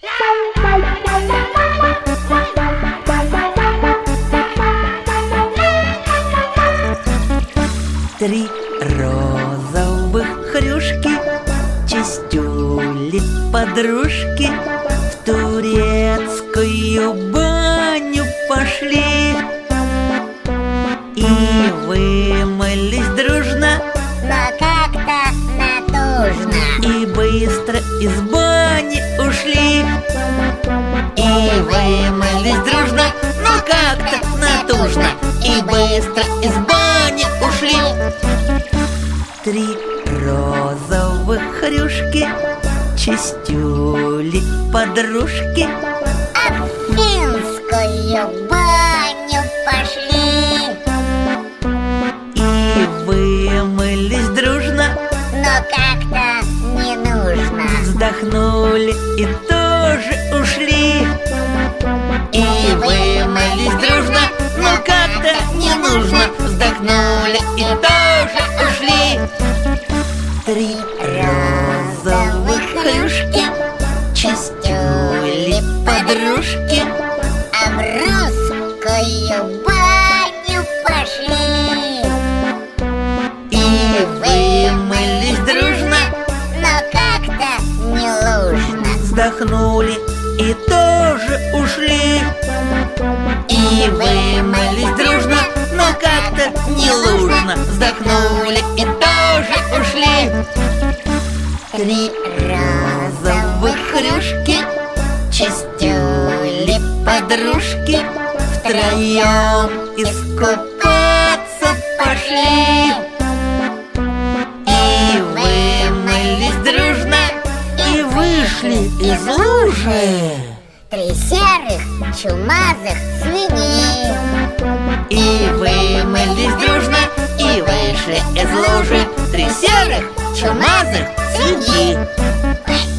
Три розовых хрюшки, чистюли подружки, в турецкую баню пошли и вымылись дружно, но как-то натужно. и быстро из бани ушли. И вымылись дружно, но как-то натужно, и быстро из бани ушли. Три розовых хрюшки, чистюли подружки, В финскую баню пошли и вымылись дружно, но как-то не нужно. вздохнули и тоже ушли. И вымылись дружно, но как-то не нужно, вздохнули и тоже ушли. Три розовых хрюшки, чистюли подружки, А в русскую баню пошли и вымылись дружно, но как-то не нужно. вздохнули и тоже ушли. И вымылись дружно, но как-то не нужно, вздохнули и тоже ушли. Три розовых хрюшки, чистюли подружки, втроем искупаться пошли и вымылись дружно, и вышли из лужи. Три серых чумазых свиньи И вымылись дружно, и вышли из лужи. Три серых чумазых свиньи.